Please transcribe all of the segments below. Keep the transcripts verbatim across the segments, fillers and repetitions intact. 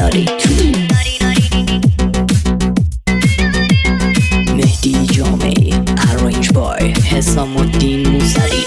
ناری تو مهدی جامعی ارنج بای حسام الدین موسوی.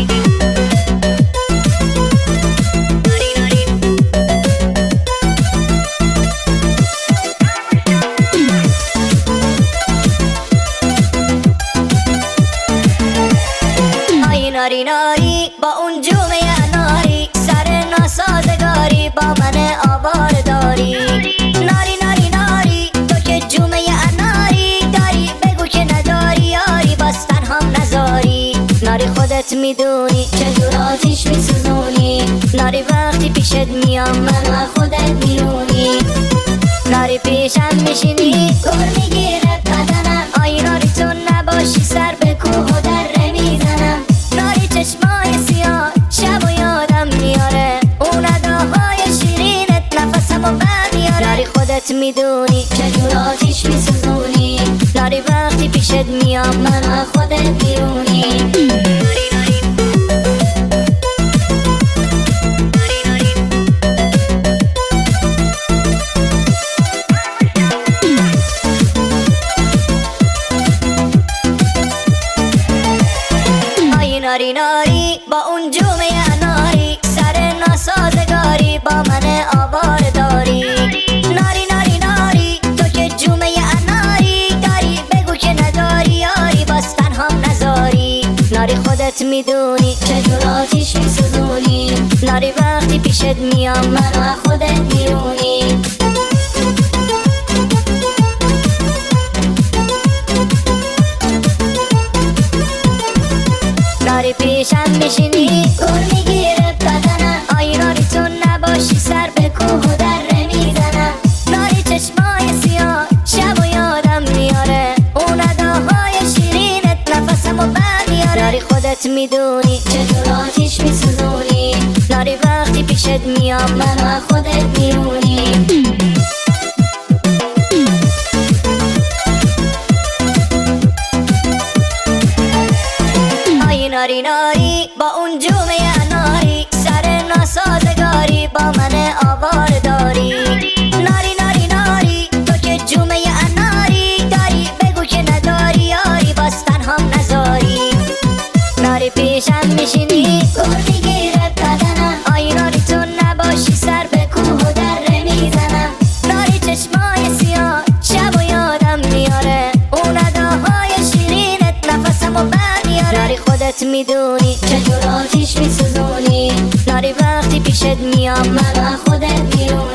ناری ناری با اون جومه ناری سر ناسازگاری با من آوار داری. ناری ناری ناری تو که جومه ناری داری بگو که نداری یاری باز تنهام نذاری. ناری خودت میدونی چطور آتیش میسوزونی. ناری وقتی پیشت میام من خودت میرونی. ناری پیشم میشینی گل میگیره بدنم. آی ناری تو نباشی سر به کوه و دره میزنم. ناری چشمای سیاه شب و یادم میاره. اون اداهای شیرینت نفسم و برمیاره. ناری خودت میدونی چطور آتیش میسوزونی. ناری وقتی پیشت میام من خودت میرونی. ناری ناری با اون جومه ناری سر ناسازگاری با من آوار داری. ناری ناری ناری تو که جومه ناری داری بگو که نداری یاری باز تنهام نذاری. ناری خودت میدونی چطور آتیش میسوزونی. ناری وقتی پیشت میام من خودت میرونی. ناری پیشم میشینی گل میگیره بدنم. آی ناری تو نباشی سر به کوه و دره میزنم. ناری چشمای سیاه شب و یادم میاره. اون اداهای شیرینت نفسم و برمیاره. ناری خودت میدونی چطور آتیش میسوزونی. ناری وقتی پیشت میام من خودت میرونی. ناری ناری با اون جومه ناری سر ناسازگاری با من آوار داری. ناری ناری ناری تو که جومه ناری داری بگو که نداری یاری باز تنهام نذاری. ناری پیشم میشینی گل میگیره بدنم. آی ناری تو نباشی سر به کوه و دره میزنم. ناری چشمای سیاه شب و یادم میاره. اون اداهای شیرینت نفسم و برمیاره. ناری خودت میدونی چطور آتیش میسوزونی. ناری وقتی پیشت میام من خودت میرونی.